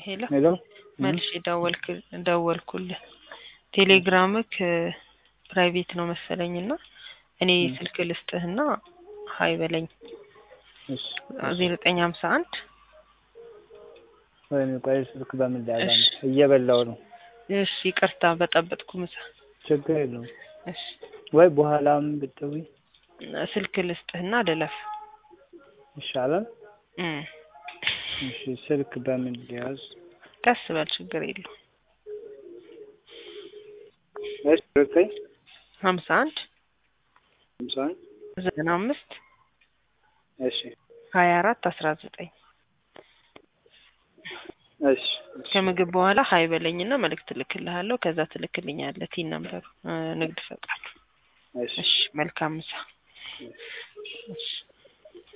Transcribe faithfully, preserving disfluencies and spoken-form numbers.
ሄሎ ሄሎ መልሽ ደወልክ ደወልኩልህ ቴሌግራምክ ፕራይቬት ነው መሰለኝና እኔ ስልክ ልስጥህና ሃይ በለኝ እሺ ዜሮ ዘጠኝ ሃምሳ አንድ ወይ ቆይ ስልክ በምን ዳጋ ነው እየበላው ነው እሺ ይቅርታ በጠበጥኩ ምሳ ችግር የለውም እሺ ወይ በኋላም ብትውይ ስልክ ልስጥህና ደለፍ ይሻላል እ እሺ ስልክ በምን ሊያዝ ቀስ በል ችግር የለውም እሺ ዘጠኝ ሃምሳ አንድ ሃምሳ አንድ ዘጠና አምስት እሺ ሃያ አራት አስራ ዘጠኝ እሺ ከምግብ በኋላ ሃይ በለኝና መልእክት ልክልሃለሁ ከዛ ትልክልኛለህ ቲን ነምበር ንግድ ፈቃድ እሺ መልካም ምሳ እሺ